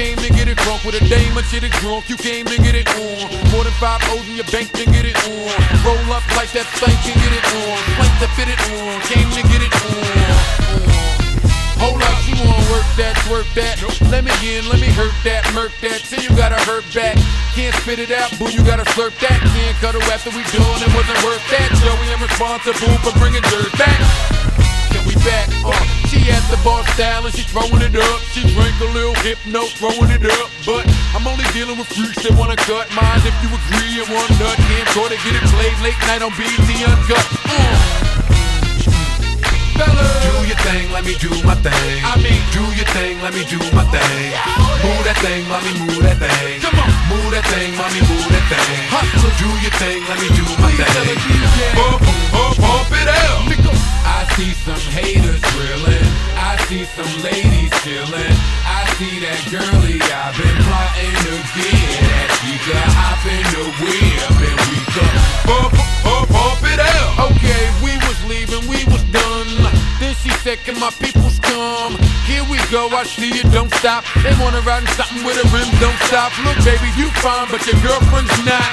came to get it crunk with a dame or shit it drunk. You came to get it on. More than 5 O's in your bank to get it on. Roll up like that thing can get it on. Plank to fit it on. Came to get it on. Hold up, you wanna work that, twerk that. Let me in, let me hurt that, murk that. Till you gotta hurt back. Can't spit it out, boo, you gotta slurp that. Can't cuddle after we done, it wasn't worth that. Joey, I'm responsible for bringing dirt back. Can we back? She at the bar style and she throwing it up. She drank a little hypno, throwing it up. But I'm only dealing with freaks that wanna cut mine. If you agree, and one nut can't try to get it played late night on BT Uncut. Do your thing, let me do my thing. Do your thing, let me do my thing. Move that thing, mommy, move that thing. Come on. Move that thing, mommy, move that thing. Do your thing, let me do my thing. Pump it out. I see some haters drilling. I see some ladies chilling. I see that girlie I've been plotting to get at. She could hop in the whip and we could Pump it out. Okay, we was leaving, we was done. Then she said, can my peoples come? Here we go, I see you, don't stop. They wanna ride in something with a rim, don't stop. Look, baby, you fine, but your girlfriend's not.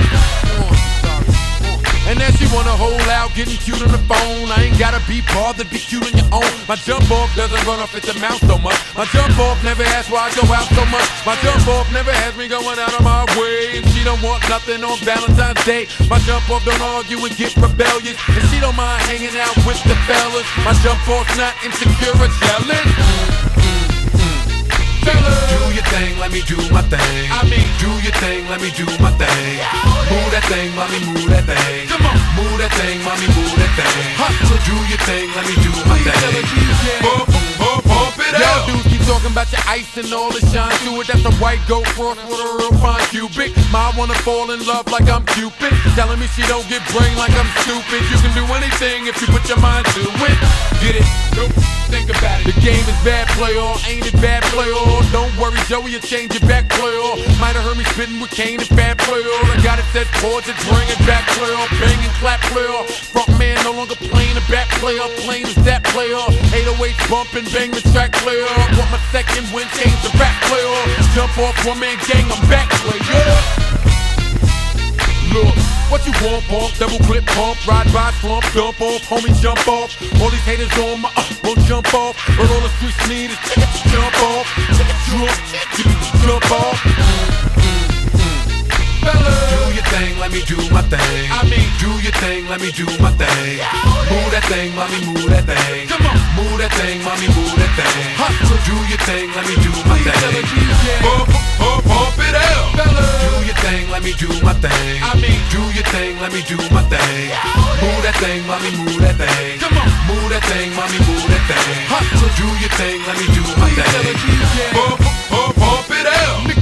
And then she wanna hold out, getting cute on the phone. I ain't gotta be bothered, be cute on your own. My jump off doesn't run off at the mouth so much. My jump off never asks why I go out so much. My jump off never has me going out of my way. And she don't want nothing on Valentine's Day. My jump off don't argue and get rebellious. And she don't mind hanging out with the fellas. My jump off's not insecure or jealous. Do your thing, let me do my thing. Do your thing, let me do my thing. Move that thing, mommy, move that thing. Come on. Move that thing, mommy, move that thing. Do your thing, let me do my thing. Pump it out. Y'all dudes keep talking about your ice and all the shine to it. That's a white gold cross with a real fine cubic. Ma wanna fall in love like I'm Cupid. Telling me she don't get brain like I'm stupid. You can do anything if you put your mind to it. Get it? Nope. Think about it. The game is bad, play all. Ain't it bad, play all? Don't worry, Joey, you'll change it back, play all. Might have heard me spitting with Kane and bad, play all. I got it set chords and bring it back, play all. Bang and clap, play all. Front man no longer playing the back, play all. Plain as that, play all. 808 bumping, bang the track, play all. Want my second win, change the rap, play all. Jump off, one man gang, I'm back, play all. Look, what you want, pump, double clip, pump, ride by, slump, dump off, homie, jump off. All these haters on my won't jump off. But all the streets need is jump off, jump off. Do your thing, let me do my thing. Do your thing, let me do my thing. Move that thing, mommy, move that thing. Come on. Move that thing, mommy, move that thing. Do your thing, let me do my thing. Pump it out. Do your thing, let me do my thing. Do your thing, let me do my thing. Move that thing, mommy, move that thing. Come on. Move that thing, mommy, move that thing. Do your thing, let me do my thing. Pump it out.